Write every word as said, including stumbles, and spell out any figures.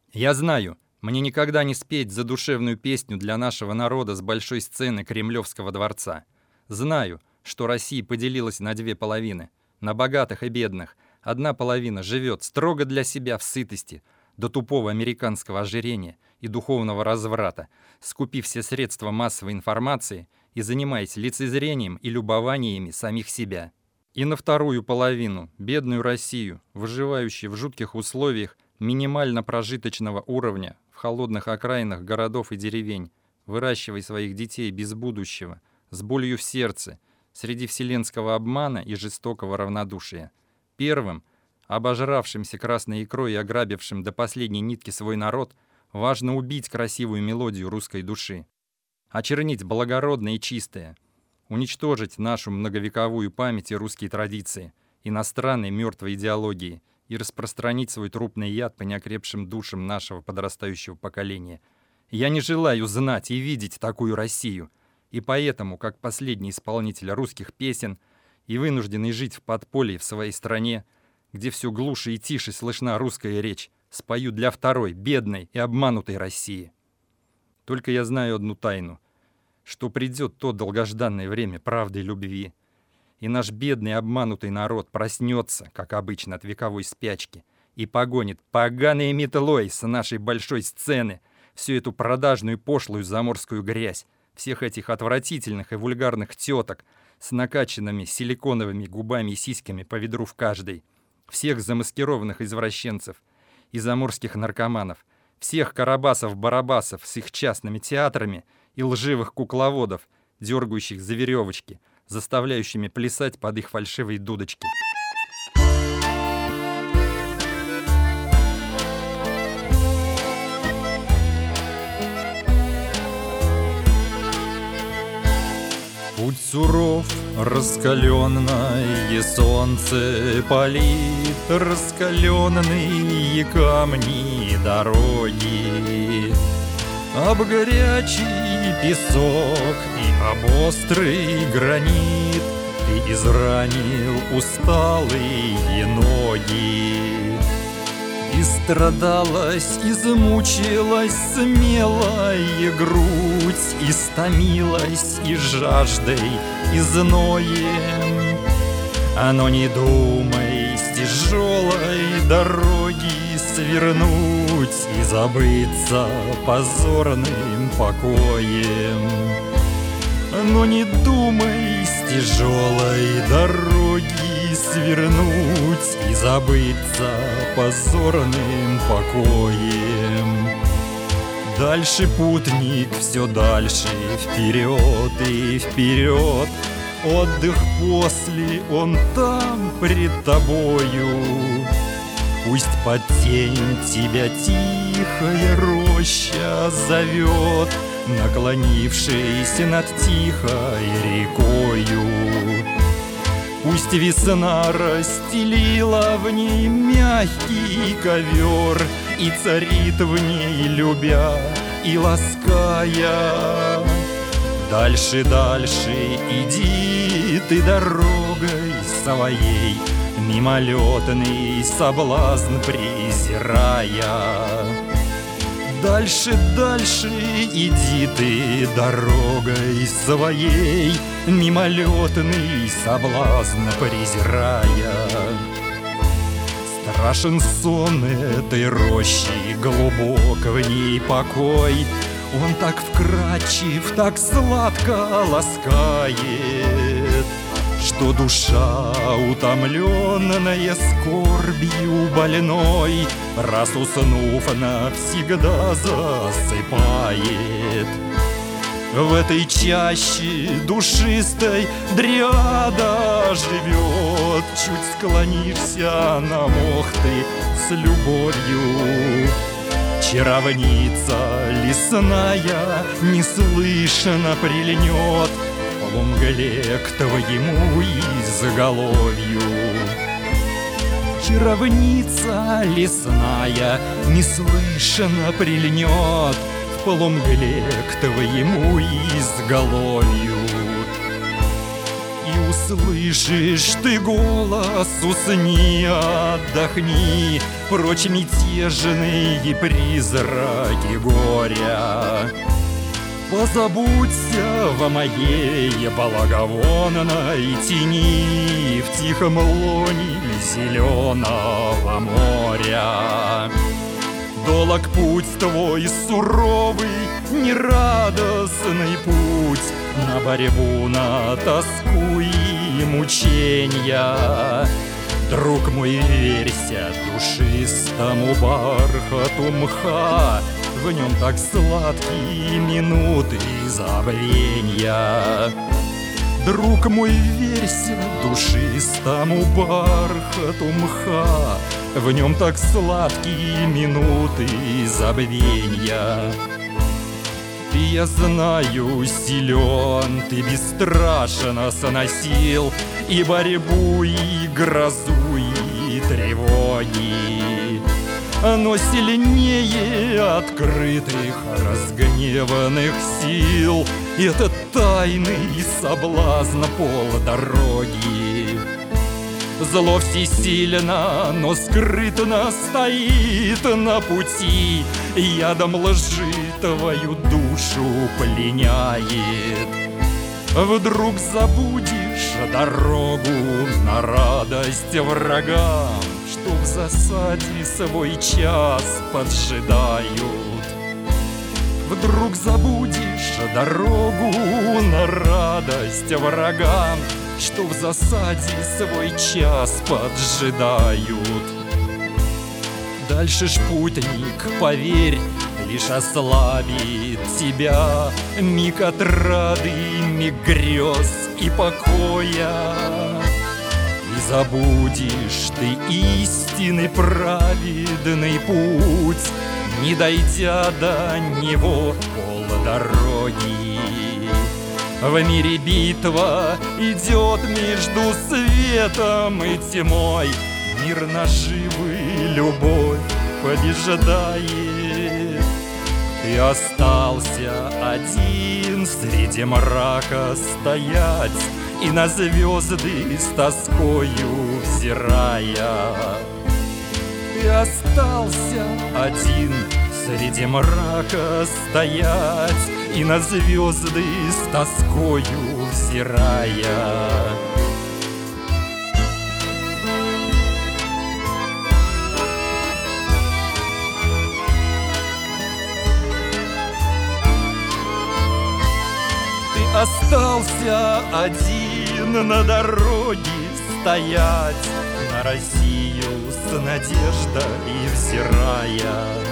Я знаю, мне никогда не спеть задушевную песню для нашего народа с большой сцены Кремлевского дворца. Знаю, что Россия поделилась на две половины, на богатых и бедных. Одна половина живет строго для себя в сытости, до тупого американского ожирения и духовного разврата, скупив все средства массовой информации и занимаясь лицезрением и любованиями самих себя. И на вторую половину, бедную Россию, выживающую в жутких условиях минимально прожиточного уровня в холодных окраинах городов и деревень, выращивая своих детей без будущего, с болью в сердце, среди вселенского обмана и жестокого равнодушия. Первым, обожравшимся красной икрой и ограбившим до последней нитки свой народ, важно убить красивую мелодию русской души, очернить благородное и чистое, уничтожить нашу многовековую память и русские традиции, иностранной мертвой идеологии и распространить свой трупный яд по неокрепшим душам нашего подрастающего поколения. Я не желаю знать и видеть такую Россию, и поэтому, как последний исполнитель русских песен и вынужденный жить в подполье в своей стране, где все глуше и тише слышна русская речь, спою для второй, бедной и обманутой России. Только я знаю одну тайну, что придет то долгожданное время правды и любви, и наш бедный обманутый народ проснется, как обычно, от вековой спячки и погонит поганой метлой с нашей большой сцены всю эту продажную пошлую заморскую грязь, всех этих отвратительных и вульгарных теток с накачанными силиконовыми губами и сиськами по ведру в каждой, всех замаскированных извращенцев и заморских наркоманов, всех карабасов-барабасов с их частными театрами и лживых кукловодов, дергающих за веревочки, заставляющими плясать под их фальшивые дудочки. Путь суров, раскаленное солнце палит, раскаленные камни дороги, об горячий песок и об острый гранит ты изранил усталые ноги. Истрадалась, измучилась смелая грудь, истомилась и жаждой, и зноем. А но не думай с тяжелой дороги свернуть и забыться позорным покоем. Но не думай с тяжелой дороги свернуть и забыться позорным покоем. Дальше путник, все дальше, вперед и вперед. Отдых после, он там пред тобою. Пусть под тень тебя тихая роща зовет, наклонившись над тихой рекою. Пусть весна расстелила в ней мягкий ковер и царит в ней, любя и лаская. Дальше, дальше иди ты дорогой своей, мимолетный соблазн презирая. Дальше, дальше иди ты дорогой своей, мимолетный соблазн презирая. Страшен сон этой рощи, глубок в ней покой. Он так вкрадчив, так сладко ласкает, что душа, утомленная скорбью больной, раз уснув, навсегда засыпает. В этой чаще душистой дриада живет, чуть склонишься на мох ты с любовью. Чаровница лесная неслышно прильнет в полумгле к твоему изголовью. Чаровница лесная неслышно прильнет в полумгле к твоему изголовью. И Услышишь ты голос, усни, отдохни, прочь мятежные призраки горя. Позабудься во моей благовонной тени, в тихом лоне зеленого моря. Долог путь твой суровый, нерадостный путь, на борьбу, на тоску и мученья. Друг мой, верься душистому бархату мха, в нем так сладкие минуты забвенья. Друг мой, верься душистому бархату мха, в нем так сладкие минуты забвенья. Ты, я знаю, силен, ты бесстрашно сносил и борьбу, и грозу, и тревоги. Но сильнее открытых, разгневанных сил этот тайный соблазн полдороги. Зло всесильно, но скрытно стоит на пути, ядом лжи твою душу пленяет. Вдруг забудешь дорогу на радость врагам, что в засаде свой час поджидают. Вдруг забудешь дорогу на радость врагам, что в засаде свой час поджидают. Дальше ж, путник, поверь, лишь ослабит тебя миг отрады, миг грез и покоя. И забудешь ты истинный праведный путь, не дойдя до него полдороги. В мире битва идет между светом и тьмой, мир наживы любовь побеждает. Ты остался один среди мрака стоять и на звезды с тоскою взирая. Ты остался один среди мрака стоять и на звезды с тоскою взирая. Ты остался один на дороге стоять, на Россию с надеждой взирая.